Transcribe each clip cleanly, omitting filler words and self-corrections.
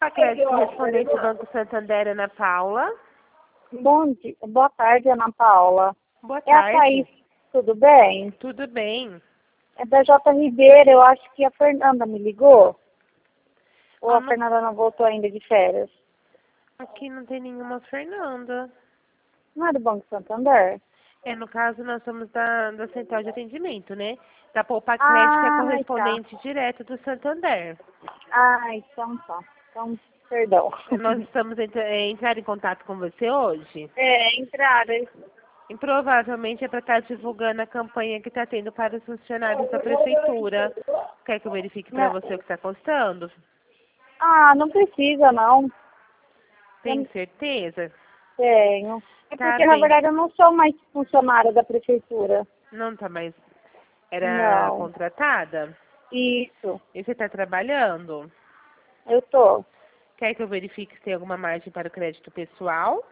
Crédito correspondente Banco Santander, Ana Paula. Bom dia, boa tarde, Ana Paula. Boa É a tarde. Thaís, tudo bem? Tudo bem. É da J. Ribeira, eu acho que a Fernanda me ligou. Ou a Fernanda não voltou ainda de férias? Aqui não tem nenhuma Fernanda. Não é do Banco Santander? No caso, nós somos da central de atendimento, né? Da Poupa Crédito, que é correspondente direto do Santander. Então tá. Então, perdão. Nós estamos entrar em contato com você hoje. Entraram. E provavelmente é para estar divulgando a campanha que está tendo para os funcionários da prefeitura. Quer que eu verifique para você o que está custando? Não precisa, não. Tem certeza? Tenho. É Tá porque, na bem. verdade, eu não sou mais funcionária da prefeitura. Não tá mais. Era Não. contratada? Isso. E você está trabalhando? Eu tô. Quer que eu verifique se tem alguma margem para o crédito pessoal?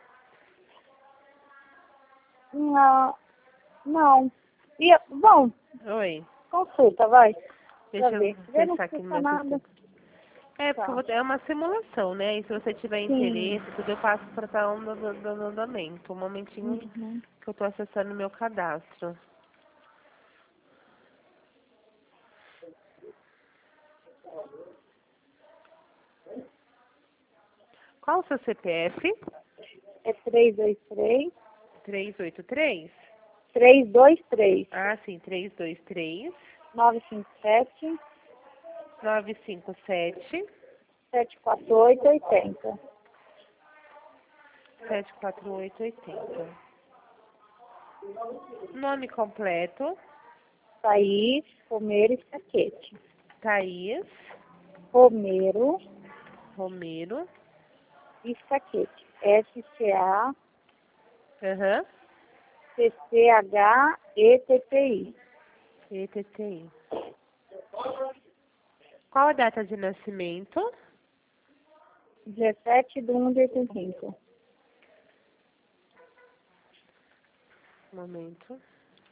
Não. Bom, Oi. consulta, vai. Deixa eu Ver. Não pensar aqui no custa meu nada. sistema. Porque é uma simulação, né? E se você tiver interesse, tudo eu passo para estar dando andamento. Um momentinho que eu estou acessando o meu cadastro. Qual o seu CPF? É 323. 383? 323. Ah, sim, 323 957 957 748 80. 74880. Nome completo: Thaís Romero Escaquete. Thaís Romero Romero. Escaquete. SCA Aham. CCHETTI. ETTI. Qual a data de nascimento? 17/1/85. Um momento.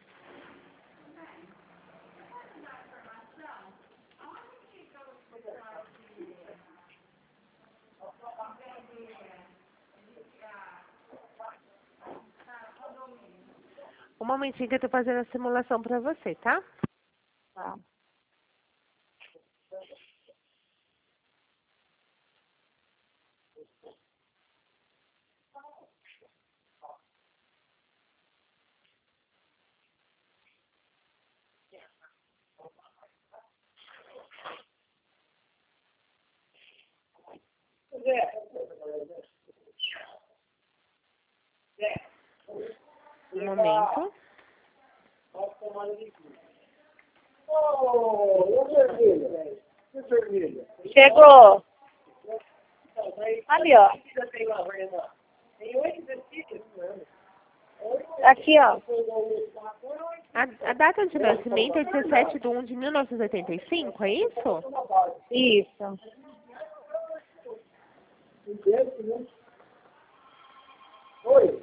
Um momentinho que eu tô fazendo a simulação para você, tá? Tá. Um momento. Chegou. Ali, ó. Aqui, ó. A data de nascimento é 17/1/1985, é isso? Isso. Oi.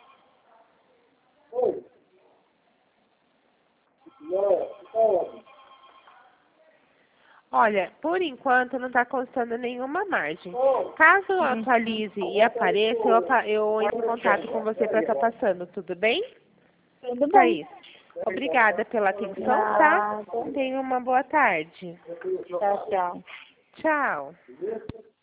Olha, por enquanto não está constando nenhuma margem. Caso eu atualize e apareça, eu entro em contato com você para estar passando, tudo bem? Tudo bem. Thaís, obrigada pela atenção, tá? Nada. Tenha uma boa tarde. Tchau, tchau. Tchau.